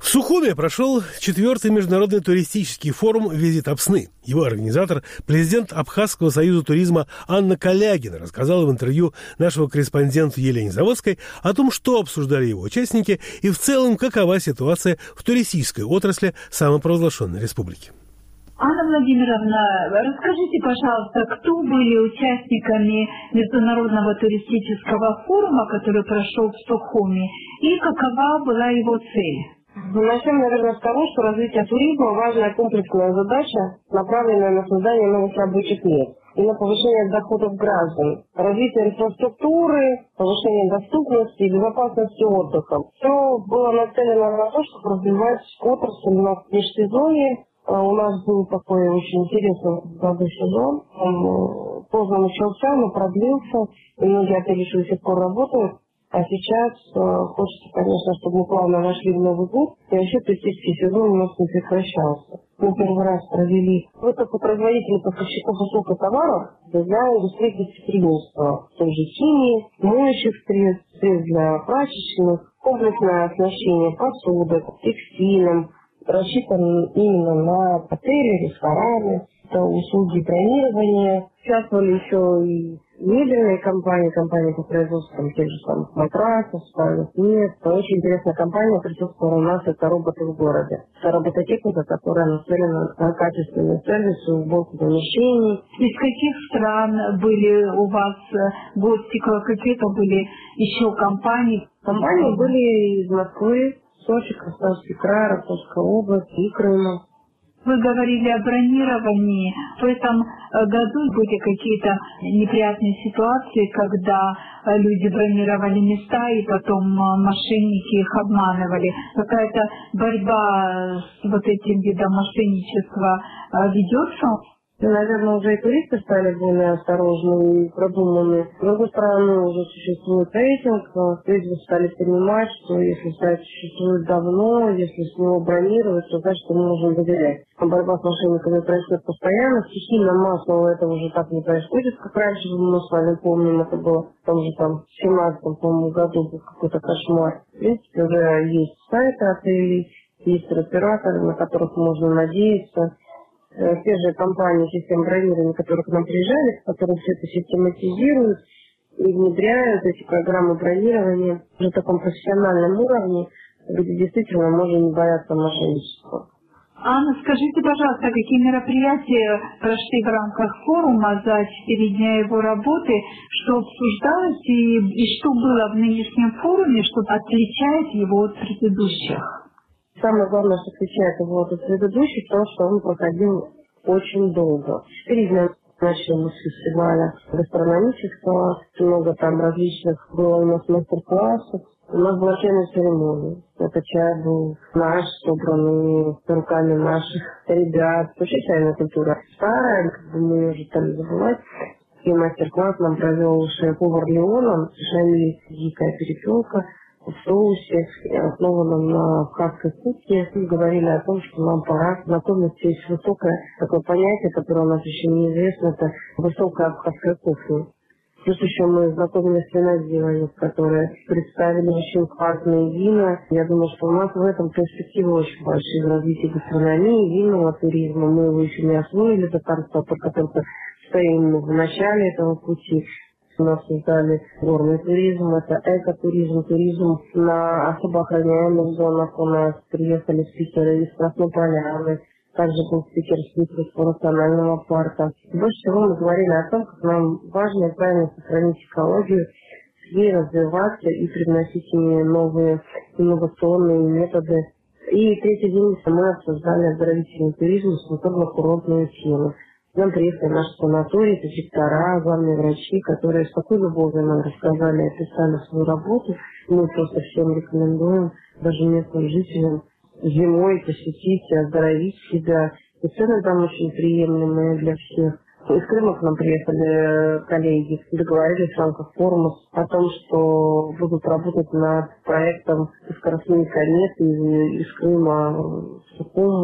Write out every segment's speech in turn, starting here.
Сухуми прошел 4-й международный туристический форум «Визит Апсны». Его организатор, президент Абхазского союза туризма Анна Калягина, рассказала в интервью нашего корреспонденту Елене Заводской о том, что обсуждали его участники и в целом какова ситуация в туристической отрасли самопровозглашенной республики. Анна Владимировна, расскажите, пожалуйста, кто были участниками Международного туристического форума, который прошел в Стокгольме, и какова была его цель? Начнем, наверное, с того, что развитие туризма – важная комплексная задача, направленная на создание новых рабочих мест и на повышение доходов граждан, развитие инфраструктуры, повышение доступности и безопасности отдыха. Все было нацелено на то, чтобы развивать отрасль на межсезонье. У нас был такой очень интересный молодой сезон. Он поздно начался, но продлился, и многие отели до сих пор работают. А сейчас хочется, конечно, чтобы мы плавно вошли в Новый год, и вообще туристический сезон у нас не прекращался. Мы первый раз провели выставку производителей и поставщиков услуг и товаров для индустрии гостеприимства. В том же химии, моющих средств, средств для прачечных, комплексное оснащение посуды, текстилем, рассчитан именно на отели, рестораны, это услуги бронирования. Участвовали еще и мебельные компании по производству тех же самых матрасов, спальных мест. Очень интересная компания присутствовала у нас, это роботы в городе. Это робототехника, которая нацелена на качественный сервис и уборку помещений. Из каких стран были у вас гости, какие-то были еще компании? Компании были из Москвы, Сочи, Краснодарский край, Ростовская область и Крыма. Вы говорили о бронировании. В этом году были какие-то неприятные ситуации, когда люди бронировали места и потом мошенники их обманывали. Какая-то борьба с вот этим видом мошенничества ведется? Наверное, уже и туристы стали более осторожны и продуманы. С другой стороны, уже существует рейтинг. Люди стали понимать, что если сайт существует давно, если с него бронировать, то значит, что мы можем доверять. Борьба с мошенниками происходит постоянно. Стихийно массово это уже так не происходит, как раньше. Мы с вами помним, это было в том же там 17-м году был какой-то кошмар. В принципе, уже есть сайты отелей, есть туроператоры, на которых можно надеяться. Те же компании систем бронирования, которые к нам приезжали, которые все это систематизируют и внедряют эти программы бронирования на таком профессиональном уровне, где действительно можно не бояться мошенничества. Анна, скажите, пожалуйста, какие мероприятия прошли в рамках форума за 4 дня его работы, что обсуждалось и что было в нынешнем форуме, что отличает его от предыдущих? Самое главное, что отличает его от предыдущих, то, что он проходил очень долго. 4 дня начали с фестиваля гастрономического, много там различных было у нас мастер-классов. У нас была чайная церемония. Это чай был наш, собранный руками наших ребят. Вообще чайная культура старая, мы ее уже стали забывать. И мастер-класс нам провел шеф-повар Леона, Шамиль, дикая перепелка. В соусе, основанном на абхазской кухне, мы говорили о том, что нам пора знакомиться. Есть высокое такое понятие, которое у нас еще неизвестно, это высокая абхазская кухня. Плюс еще мы знакомились с виноделами, которые представили очень классные вина. Я думаю, что у нас в этом перспективы очень большие в развитии гастрономии, винного туризма. Мы его еще не освоили до конца, только стоим в начале этого пути. У нас создали горный туризм, это экотуризм, туризм на особо охраняемых зонах. У нас приехали спикеры из Красной Поляны, также был спикер из национального парка. Больше всего мы говорили о том, как нам важно и правильно сохранить экологию, ей развиваться и привносить новые инновационные методы. И третий день мы обсуждали оздоровительный туризм с культурно-курортную тему. К нам приехали наши санатории, директора, главные врачи, которые с такой любовью нам рассказали и описали свою работу. Мы просто всем рекомендуем, даже местным жителям, зимой посетить и оздоровить себя. И цены там очень приемлемые для всех. Из Крыма к нам приехали коллеги, договорились в рамках форума о том, что будут работать над проектом скоростных комет из Крыма в Сухум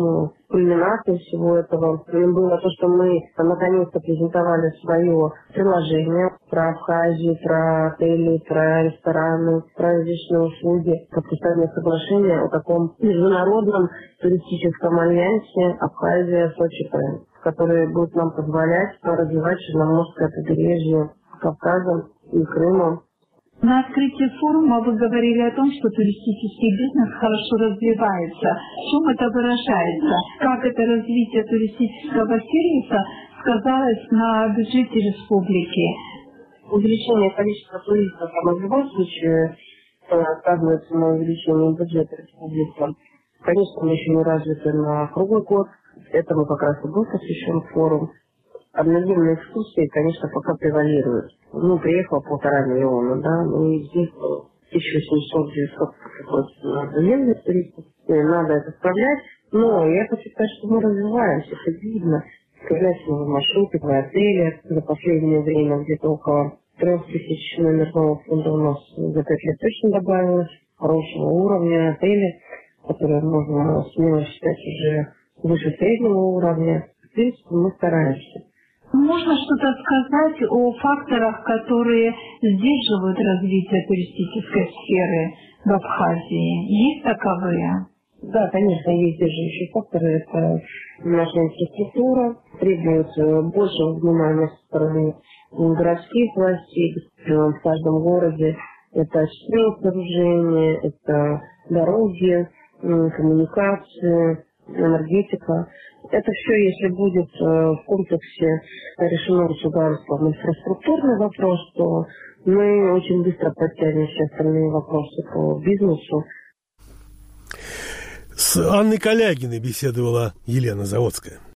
кульминацией всего этого было то, что мы наконец-то презентовали свое приложение про Абхазию, про отели, про рестораны, про различные услуги, подписание соглашения о таком международном туристическом альянсе Абхазия-Сочи, который будет нам позволять развивать Черноморское побережье Кавказа и Крыма. На открытии форума вы говорили о том, что туристический бизнес хорошо развивается. В чем это выражается? Как это развитие туристического сервиса сказалось на бюджете республики? Увеличение количества туристов, в любом случае, сказывается на увеличении бюджета республики. Конечно, мы еще не развиты на круглый год. Этому как раз и был посвящен форум. Однодневные экскурсии, конечно, пока превалируют. Приехало 1,5 миллиона, да, из них 1800-900 приходится на однодневных туристов. Надо это справлять. Но я хочу сказать, что мы развиваемся, это видно. Появляются новые маршруты, новые отели. За последнее время где-то около 3000 номерного фонда у нас за 5 лет точно добавилось. Хорошего уровня отели, которые можно смело считать уже выше среднего уровня. В принципе, мы стараемся. Можно что-то сказать о факторах, которые сдерживают развитие туристической сферы в Абхазии? Есть таковые? Да, конечно, есть сдерживающие факторы. Это наша инфраструктура, требует большего внимания со стороны городских властей в каждом городе. Это очистные сооружения, это дороги, коммуникации, энергетика. Это все, если будет в комплексе решено государством инфраструктурный вопрос, то мы очень быстро подтянем все остальные вопросы по бизнесу. С Анной Калягиной беседовала Елена Заводская.